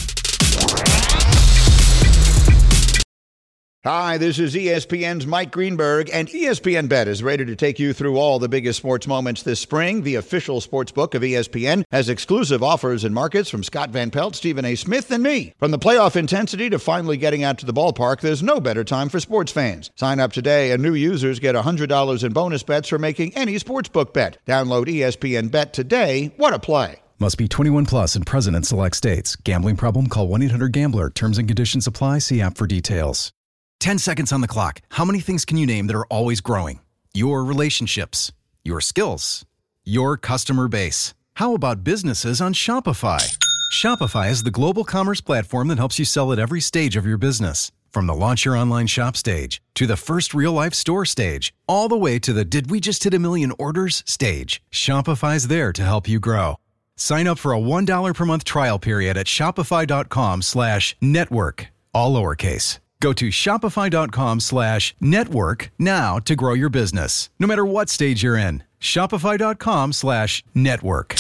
Hi, this is ESPN's Mike Greenberg, and ESPN Bet is ready to take you through all the biggest sports moments this spring. The official sports book of ESPN has exclusive offers and markets from Scott Van Pelt, Stephen A. Smith, and me. From the playoff intensity to finally getting out to the ballpark, there's no better time for sports fans. Sign up today, and new users get $100 in bonus bets for making any sportsbook bet. Download ESPN Bet today. What a play. Must be 21 plus and present in select states. Gambling problem? Call 1-800-GAMBLER. Terms and conditions apply. See app for details. 10 seconds on the clock. How many things can you name that are always growing? Your relationships, your skills, your customer base. How about businesses on Shopify? Shopify is the global commerce platform that helps you sell at every stage of your business. From the launch your online shop stage to the first real-life store stage, all the way to the did we just hit a million orders stage. Shopify's there to help you grow. Sign up for a $1 per month trial period at shopify.com/network, all lowercase. Go to shopify.com/network now to grow your business, no matter what stage you're in. Shopify.com/network.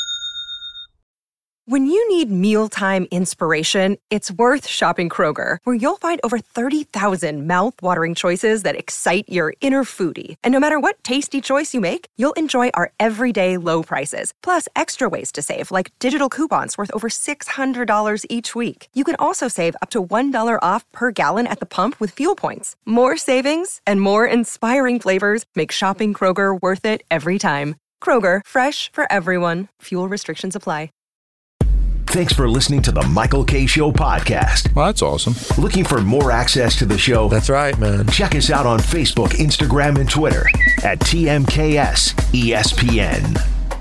When you need mealtime inspiration, it's worth shopping Kroger, where you'll find over 30,000 mouth-watering choices that excite your inner foodie. And no matter what tasty choice you make, you'll enjoy our everyday low prices, plus extra ways to save, like digital coupons worth over $600 each week. You can also save up to $1 off per gallon at the pump with fuel points. More savings and more inspiring flavors make shopping Kroger worth it every time. Kroger, fresh for everyone. Fuel restrictions apply. Thanks for listening to the Michael K. Show podcast. Well, that's awesome. Looking for more access to the show? That's right, man. Check us out on Facebook, Instagram, and Twitter at TMKS ESPN.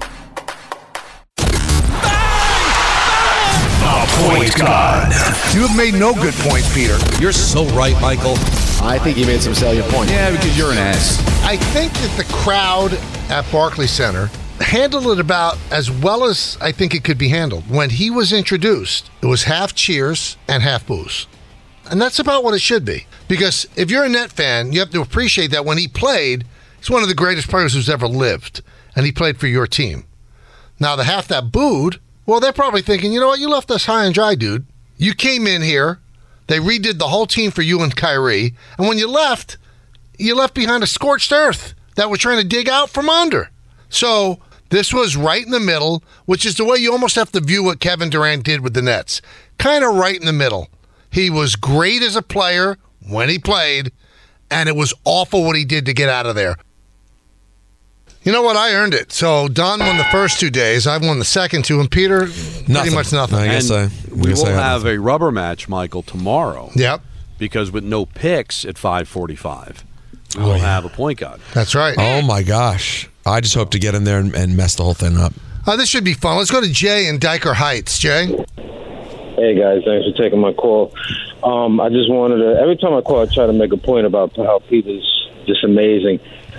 The Point God. You have made no good points, Peter. You're so right, Michael. I think you made some salient points. Yeah, because you're an ass. I think that the crowd at Barclays Center handled it about as well as I think it could be handled. When he was introduced, it was half cheers and half boos. And that's about what it should be. Because if you're a Net fan, you have to appreciate that when he played, he's one of the greatest players who's ever lived. And he played for your team. Now, the half that booed, well, they're probably thinking, you know what, you left us high and dry, dude. You came in here, they redid the whole team for you and Kyrie, and when you left behind a scorched earth that we're trying to dig out from under. So this was right in the middle, which is the way you almost have to view what Kevin Durant did with the Nets. Kind of right in the middle. He was great as a player when he played, and it was awful what he did to get out of there. You know what? I earned it. So Don won the first 2 days. I won the second 2, and Peter, pretty much nothing. I guess we will have a rubber match, Michael, tomorrow. Yep. Because with no picks at 5:45, we will have a point guard. That's right. Oh, my gosh. I just hope to get in there and mess the whole thing up. This should be fun. Let's go to Jay in Diker Heights. Jay? Hey, guys. Thanks for taking my call. I just wanted to, every time I call, I try to make a point about how Peter's just amazing.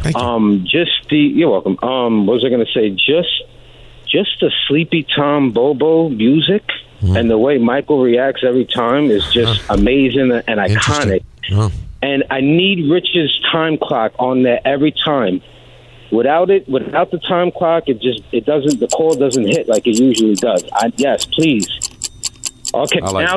You're welcome. What was I going to say? Just the Sleepy Tom Bobo music and the way Michael reacts every time is just amazing and iconic. And I need Rich's time clock on there every time. Without the time clock, the call doesn't hit like it usually does. Yes, please. Okay, now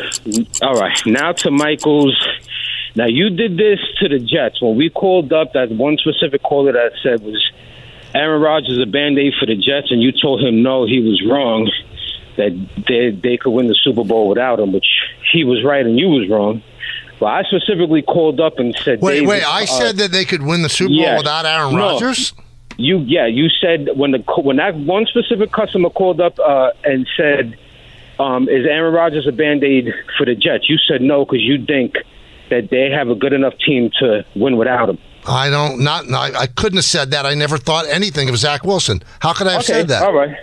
to Michael's. Now, you did this to the Jets. When we called up, that one specific caller that said was Aaron Rodgers a Band-Aid for the Jets, and you told him no, he was wrong, that they could win the Super Bowl without him, which he was right and you was wrong. Well, I specifically called up and said... Wait, I said that they could win the Super Bowl without Aaron Rodgers? You said when that one specific customer called up and said, is Aaron Rodgers a Band-Aid for the Jets? You said no because you think that they have a good enough team to win without him. I couldn't have said that. I never thought anything of Zach Wilson. How could I have said that? All right,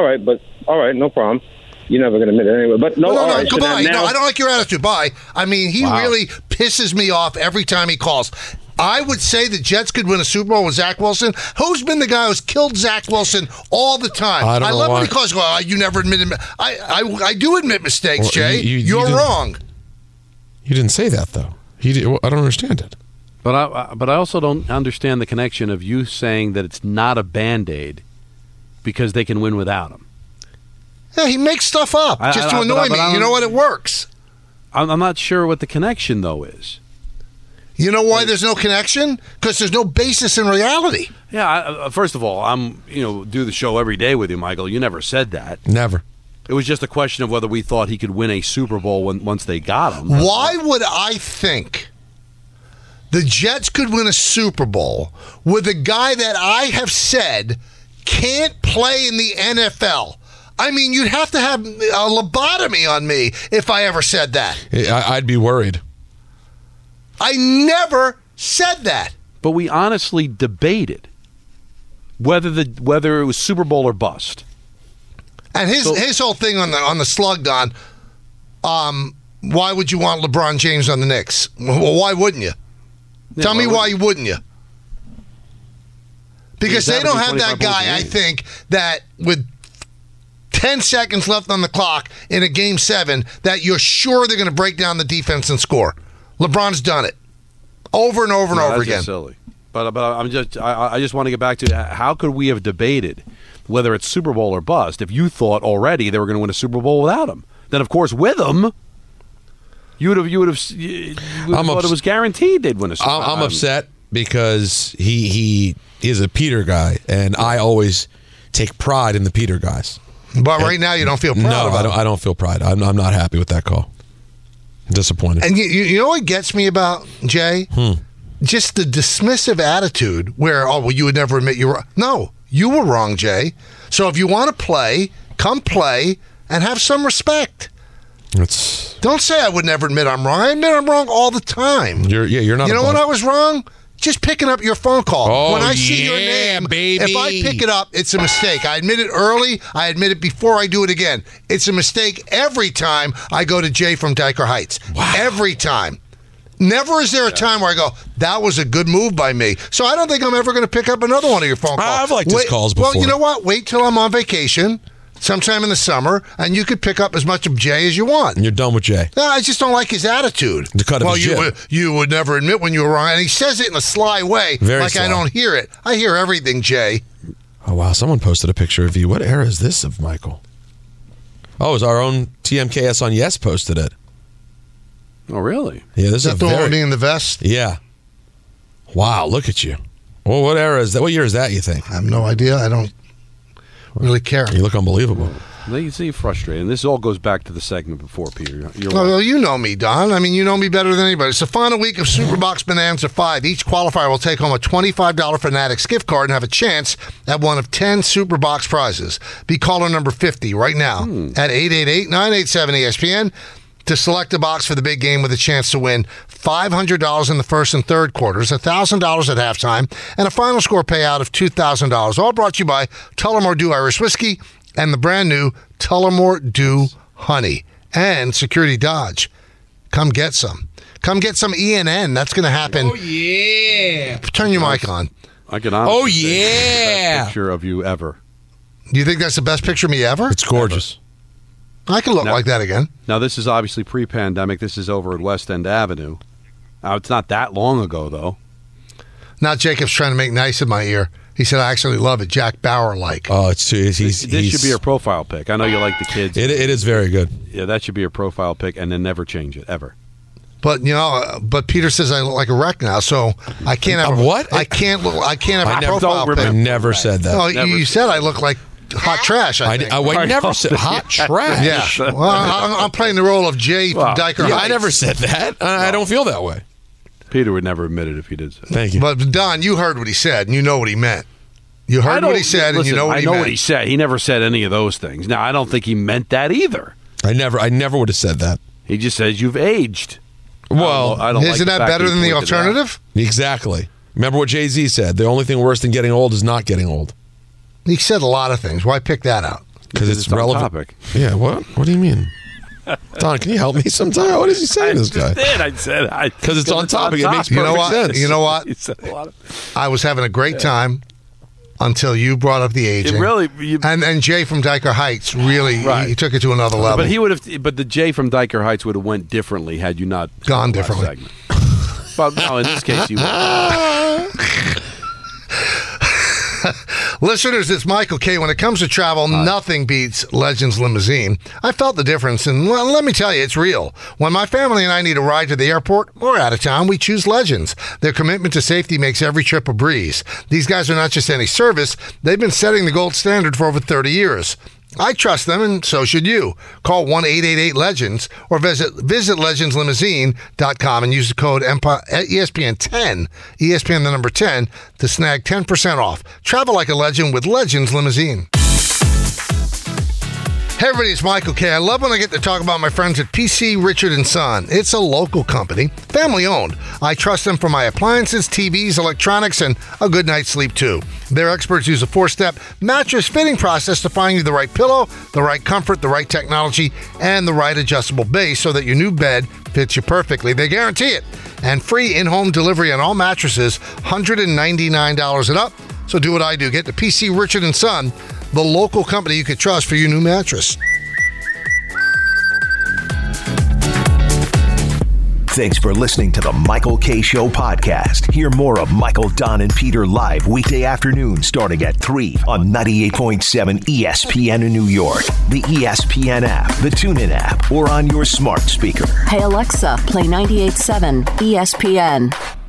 no problem. You're never going to admit it anyway. But no, goodbye. No, I don't like your attitude. Bye. I mean, he really pisses me off every time he calls. I would say the Jets could win a Super Bowl with Zach Wilson. Who's been the guy who's killed Zach Wilson all the time? I don't know love why. when he calls, you never admit it. I do admit mistakes, Well, Jay. you You're didn't- wrong. You didn't say that, though. I don't understand it. But I also don't understand the connection of you saying that it's not a Band-Aid because they can win without him. Yeah, he makes stuff up just to annoy me. You know what? It works. I'm not sure what the connection, though, is. You know why there's no connection? Because there's no basis in reality. Yeah, first of all, I'm do the show every day with you, Michael. You never said that. Never. It was just a question of whether we thought he could win a Super Bowl once they got him. Why would I think the Jets could win a Super Bowl with a guy that I have said can't play in the NFL? I mean, you'd have to have a lobotomy on me if I ever said that. I'd be worried. I never said that. But we honestly debated whether it was Super Bowl or bust. And his whole thing on the slug, Don, why would you want LeBron James on the Knicks? Well, why wouldn't you? Tell me why wouldn't you? Because they don't have that guy, I think, that with 10 seconds left on the clock in a Game 7, that you're sure they're going to break down the defense and score. LeBron's done it over and over and over That's again. just silly. But I just want to get back to how could we have debated whether it's Super Bowl or bust if you thought already they were going to win a Super Bowl without him? Then of course with him, you would have thought it was guaranteed they'd win a Super Bowl. I'm upset because he is a Peter guy, and I always take pride in the Peter guys. But right now you don't feel proud about it. I don't feel pride. I'm not happy with that call. I'm disappointed. And you know what gets me about Jay? Just the dismissive attitude where, you would never admit you were. No, you were wrong, Jay. So if you want to play, come play and have some respect. Don't say I would never admit I'm wrong. I admit I'm wrong all the time. You're not. You know when I was wrong? Just picking up your phone call. Oh, when I see your name, baby. if I pick it up, it's a mistake. I admit it early. I admit it before I do it again. It's a mistake every time I go to Jay from Diker Heights. Wow. Every time. Never is there a time where I go, that was a good move by me. So I don't think I'm ever going to pick up another one of your phone calls. I've liked his calls before. Well, you know what? Wait till I'm on vacation sometime in the summer, and you could pick up as much of Jay as you want. You're done with Jay. No, I just don't like his attitude. You would never admit when you were wrong. And he says it in a sly way, Very like sly. I don't hear it. I hear everything, Jay. Oh, wow. Someone posted a picture of you. What era is this of Michael? Oh, it was our own TMKS on Yes posted it. Oh, really? Yeah, this is the one in the vest? Yeah. Wow, look at you. Well, what era is that? What year is that, you think? I have no idea. I don't really care. You look unbelievable. You see, frustrated. And this all goes back to the segment before, Peter. Well, you know me, Don. I mean, you know me better than anybody. It's the final week of Superbox Bonanza 5. Each qualifier will take home a $25 Fanatics gift card and have a chance at one of 10 Superbox prizes. Be caller number 50 right now at 888-987-ESPN to select a box for the big game with a chance to win $500 in the first and third quarters, $1,000 at halftime, and a final score payout of $2,000. All brought to you by Tullamore Dew Irish Whiskey and the brand new Tullamore Dew Honey and Security Dodge. Come get some. Come get some ENN. That's going to happen. Oh, yeah. Turn your mic on. I can honestly say it's the best picture of you ever. Do you think that's the best picture of me ever? It's gorgeous. I can look like that again. Now, this is obviously pre-pandemic. This is over at West End Avenue. It's not that long ago, though. Now Jacob's trying to make nice in my ear. He said, I actually love it. Jack Bauer-like. Oh, it's too. This should be your profile pic. I know you like the kids. It is very good. Yeah, that should be your profile pic, and then never change it, ever. But but Peter says I look like a wreck now, so I can't have what? I can't have a profile pic. I never said that. No, you said I look like hot trash. I think. I never said hot trash. Yeah. Well, I'm playing the role of Jay from Diker Heights. I never said that. I don't feel that way. Peter would never admit it if he did say it. Thank you. But Don, you heard what he said, and you know what he meant. You heard what he said, and you know what he meant. I know what he said. He never said any of those things. Now, I don't think he meant that either. I never would have said that. He just says you've aged. Well, I don't isn't that better than the alternative? Exactly. Remember what Jay-Z said. The only thing worse than getting old is not getting old. He said a lot of things. Why pick that out? Because it's relevant. Topic. Yeah, what? What do you mean? Don, can you help me sometime? What is he saying, this guy? I said because it's on topic. It makes perfect sense. You know what? I was having a great time until you brought up the aging. It really, and Jay from Dyker Heights really he took it to another level. But he would have. But the Jay from Dyker Heights would have went differently had you not gone differently. But no, in this case, you would. Listeners, it's Michael K. When it comes to travel, nothing beats Legends Limousine. I felt the difference, and let me tell you, it's real. When my family and I need a ride to the airport or out of town, we choose Legends. Their commitment to safety makes every trip a breeze. These guys are not just any service. They've been setting the gold standard for over 30 years. I trust them, and so should you. Call 1-888-LEGENDS or visit legendslimousine.com and use the code ESPN10, ESPN the number 10, to snag 10% off. Travel like a legend with Legends Limousine. Hey everybody, it's Michael K. I love when I get to talk about my friends at PC Richard & Son. It's a local company, family owned. I trust them for my appliances, TVs, electronics, and a good night's sleep too. Their experts use a 4-step mattress fitting process to find you the right pillow, the right comfort, the right technology, and the right adjustable base so that your new bed fits you perfectly. They guarantee it. And free in-home delivery on all mattresses, $199 and up. So do what I do. Get to PC Richard & Son, the local company you can trust for your new mattress. Thanks for listening to the Michael K. Show podcast. Hear more of Michael, Don, and Peter live weekday afternoon starting at 3 on 98.7 ESPN in New York, the ESPN app, the TuneIn app, or on your smart speaker. Hey Alexa, play 98.7 ESPN.